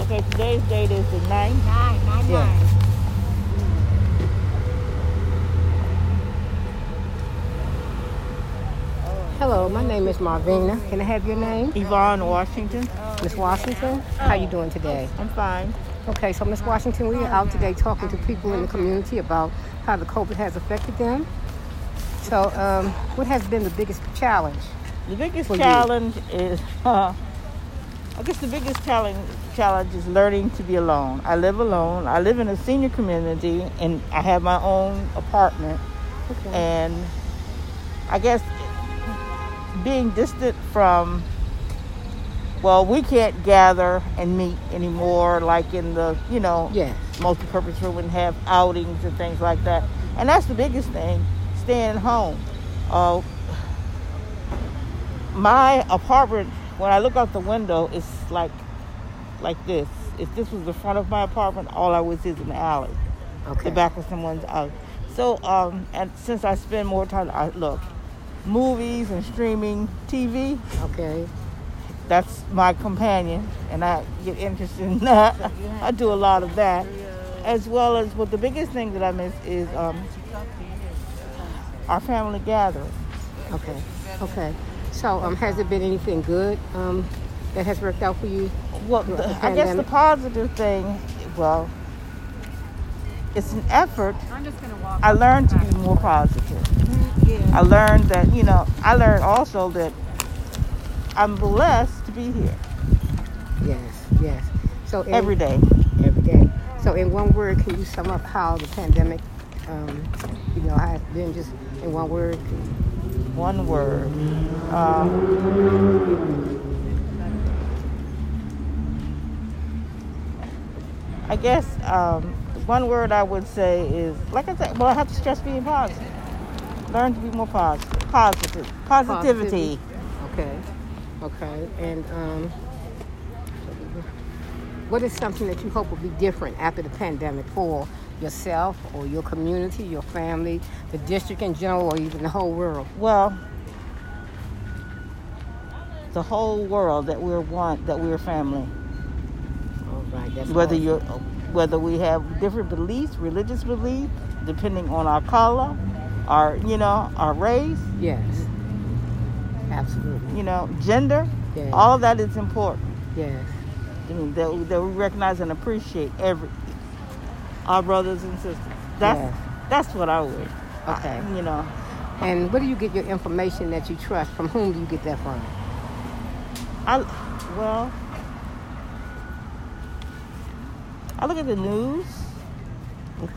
Okay, today's date is the 9th. 9. Yes. Hello, my name is Marvina. Can I have your name? Yvonne Washington. Miss Washington? How you doing today? I'm fine. Okay, so Miss Washington, we are out today talking to people in the community about how the COVID has affected them. So, what has been the biggest challenge? The biggest For you? challenge is, I guess the biggest challenge is learning to be alone. I live alone. I live in a senior community, and I have my own apartment. Okay. And I guess being distant from, well, we can't gather and meet anymore like in the, Yes. multi-purpose room and have outings and things like that. And that's the biggest thing, staying home. My apartment, when I look out the window, it's like this. If this was the front of my apartment, all I would see is an alley, Okay. the back of someone's house. So, and since I spend more time, movies and streaming TV, Okay. that's my companion, and I get interested in that. I do a lot of that, as well as, but the biggest thing that I miss is our family gathering. Okay. Okay. So, has it been anything good that has worked out for you? Well, throughout the I guess the pandemic? positive thing, well, it's an effort. I'm just going to walk. I learned to be more positive. Yeah. I learned that, I learned also that I'm blessed to be here Yes. Yes. So every day. Every day. So, in one word, can you sum up how the pandemic, has been just in one word? One word. I guess one word I would say is, like I said, well, I have to stress being positive. Learn to be more positive. Positivity. Okay. Okay. And what is something that you hope will be different after the pandemic for yourself or your community, your family, the district in general, or even the whole world? Well, the whole world, that we're one, that we're family. All right. That's Whether we have different beliefs, religious beliefs, depending on our color, our race, Yes. Absolutely. gender, Yes. all that is important. Yes. That we recognize and appreciate our brothers and sisters. That's what I would. Okay. And where do you get your information that you trust? From whom do you get that from? I look at the news. Okay.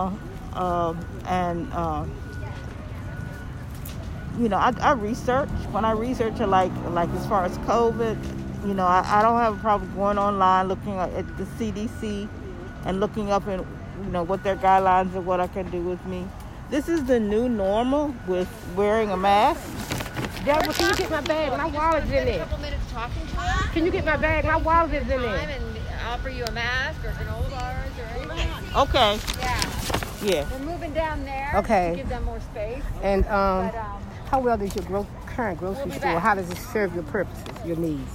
I research. When I research, like as far as COVID, I don't have a problem going online, looking at the CDC and looking up and what their guidelines and what I can do with me. This is the new normal with wearing a mask. Deborah, can you get my bag? My wallet's in there. A couple minutes talking to us. Can you get my bag? My wallet is in there. And offer you a mask or granola bars or anything. Okay. Yeah. Yeah. We're moving down there. Okay. To give them more space. And But how well does your current grocery We'll be store, back. how does it serve your purposes, your needs?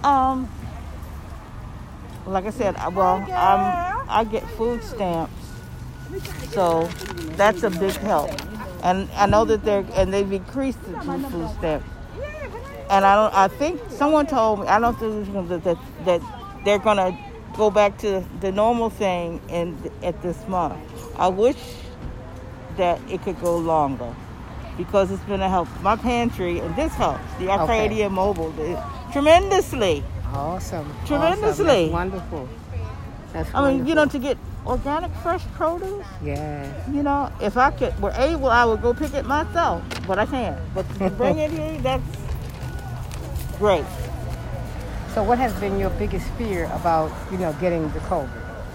Like I said, I get food stamps, so that's a big help. And I know that they've increased the food stamps. And I think someone told me, I don't think that they're gonna go back to the normal thing at this month. I wish that it could go longer, because it's been a help. My pantry, and this helps, the Arcadia Mobile, tremendously. Awesome. Tremendously. Awesome. That's wonderful. That's wonderful. To get organic, fresh produce, Yeah. if I were able, I would go pick it myself, but I can't. But to bring it here, that's great. So what has been your biggest fear about, getting the COVID?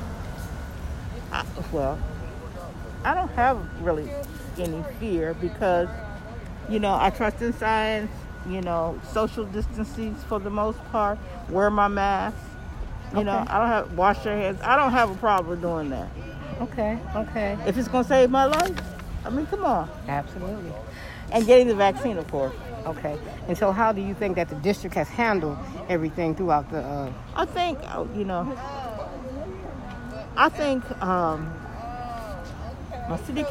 I don't have really any fear because, I trust in science, social distancing for the most part, wear my mask, I don't have, wash your hands. I don't have a problem doing that. Okay. If it's going to save my life, come on. Absolutely. And getting the vaccine, of course. Okay. And so how do you think that the district has handled everything throughout the... I think, I think my city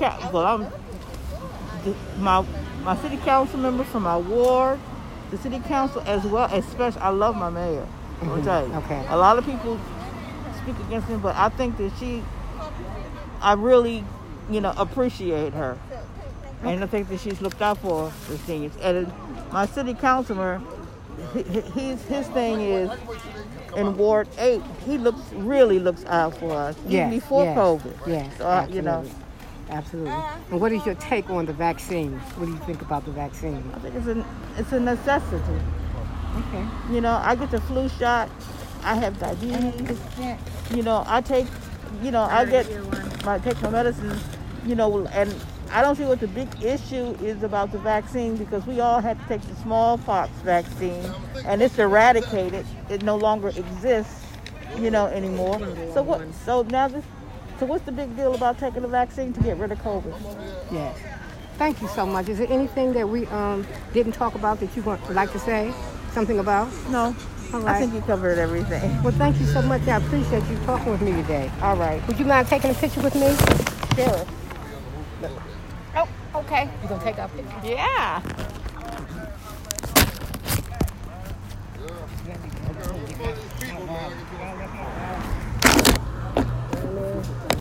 my city council members from my ward, the city council as well, especially I love my mayor. I'll tell you. Okay. A lot of people speak against him, but I think that I really, appreciate her. And I think that she's looked out for the seniors. And my city councilman, his thing is in Ward 8, he really looks out for us, even before COVID. Yes, so, absolutely. Absolutely. And what is your take on the vaccine? What do you think about the vaccine? I think it's a necessity. Okay. I get the flu shot. I have diabetes. I take, I take my medicine, and I don't see what the big issue is about the vaccine, because we all had to take the smallpox vaccine, and it's eradicated. It no longer exists, anymore. So what? So what's the big deal about taking the vaccine to get rid of COVID? Yes. Thank you so much. Is there anything that we didn't talk about that you would like to say something about? No. All right. I think you covered everything. Well, thank you so much. I appreciate you talking with me today. All right. Would you mind taking a picture with me? Sure. Oh, okay. You gonna take our picture? Yeah.